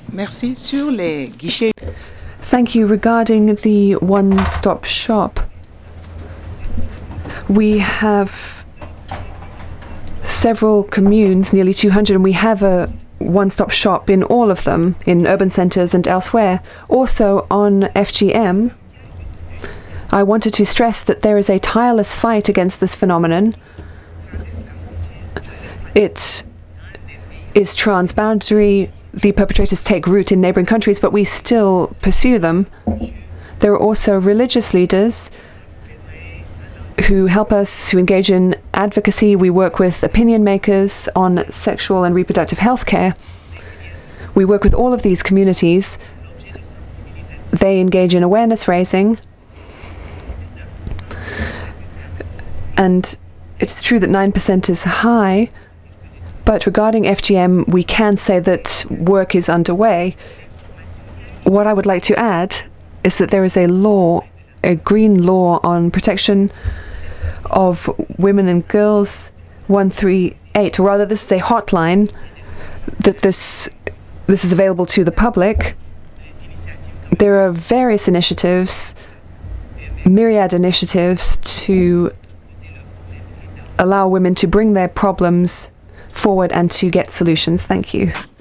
Merci. Sur les guichets. Thank you. Regarding the one-stop shop, we have several communes, nearly 200, and we have a one-stop shop in all of them, in urban centres and elsewhere. Also on FGM, I wanted to stress that there is a tireless fight against this phenomenon. It is transboundary. The perpetrators take root in neighbouring countries, but we still pursue them. There are also religious leaders who help us, who engage in advocacy. We work with opinion makers on sexual and reproductive health care. We work with all of these communities. They engage in awareness raising. And it's true that 9% is high, but regarding FGM, we can say that work is underway. What I would like to add is that there is a law, a green law on protection of women and girls, 138, or rather this is a hotline, that this is available to the public. There are various initiatives, myriad initiatives, to allow women to bring their problems forward and to get solutions. Thank you.